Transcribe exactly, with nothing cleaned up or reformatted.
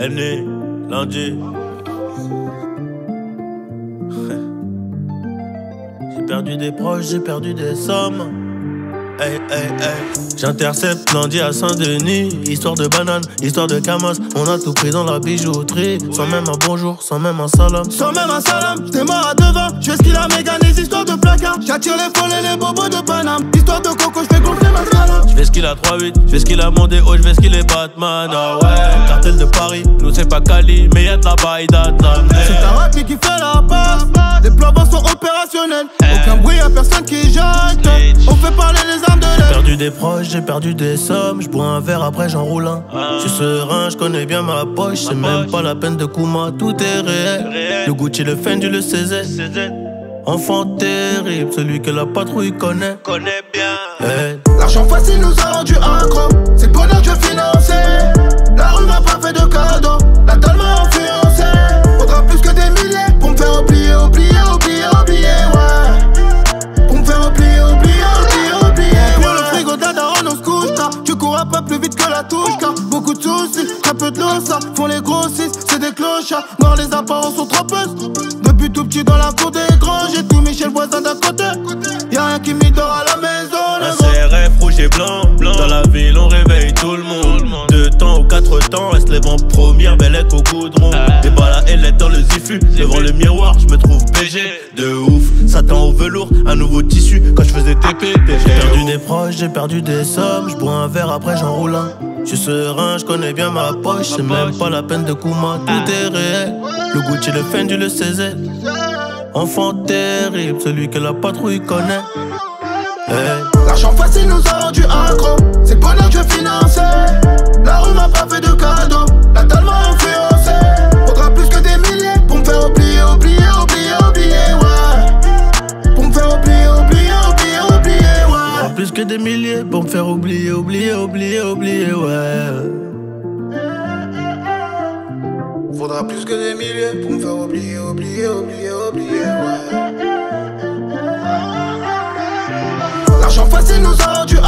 Henny, lundi. J'ai perdu des proches, j'ai perdu des sommes. Hey, hey, hey. J'intercepte lundi à Saint-Denis. Histoire de banane, histoire de camas. On a tout pris dans la bijouterie. Sans même un bonjour, sans même un salam. Sans même un salam, j'étais mort à devant. J'fais ce qu'il a mégané, histoires de placard. J'attire les folles et les bobos de Paname. Histoire de coco, j'fais gonfler ma salam. J'fais ce qu'il a trois huit, j'fais ce qu'il a mondé haut, j'fais ce qu'il est Batman. Ah ouais, cartel de Paris, nous c'est pas Cali, mais y'a de la baille d'Atlan. C'est ta rap qui fait la passe. Les plans sont opérationnels. Aucun bruit, y'a personne qui jette. On fait parler les armes de l'air. J'ai perdu des proches, j'ai perdu des sommes. J'bois un verre, après j'enroule un. J'suis serein, j'connais bien ma poche. C'est même pas la peine de Kuma, tout est réel. Le Gucci, le Fendi, le C Z. Enfant terrible, celui que la patrouille connaît. Connaît bien. Hey. L'argent facile nous a rendu accro. C'est le bonheur que je finançais. La rue m'a pas fait de cadeau. La dalle m'a influencé. Faudra plus que des milliers pour me faire oublier, oublier, oublier, oublier, ouais. Pour me faire oublier, oublier, oublier, oublier. Pour le frigo de la daronne, on se couche tard. Tu cours un peu plus vite que la touche car beaucoup de soucis, très peu de l'eau, ça font les grossistes, c'est des clochards. Noirs les apparences sont trop peu. Depuis tout petit dans la cour des grands, j'ai tout mis chez le voisin d'à côté. Y'a rien qui m'idore à la maison. Un C R F rouge et blanc, blanc. Dans la ville on réveille tout le monde. Deux temps ou quatre temps, elle se lève en première, belle est au goudron. Des balles à ailettes dans le ziffu. Devant le miroir, je me trouve P G. De ouf, Satan au velours, un nouveau tissu. Quand je faisais T P, j'ai perdu des proches, j'ai perdu des sommes. Je bois un verre, après j'enroule un. J'suis serein, j'connais bien ma poche. C'est même pas la peine de Kuma, tout est réel. Le Gucci, le Fendi, le C Z. Enfant terrible, celui que la patrouille connaît. Hey. L'argent facile nous a rendu accro. C'est le bonheur que je finançais. La rue m'a pas fait de cadeau. La dalle m'a influencé. Faudra plus que des milliers pour me faire oublier, oublier, oublier, oublier, ouais. Pour me faire oublier, oublier, oublier, oublier, ouais. Faudra plus que des milliers pour me faire oublier, oublier, oublier, oublier, ouais. Faudra plus que des milliers pour me faire oublier, oublier, oublier, oublier, ouais. L'argent facile nous a rendu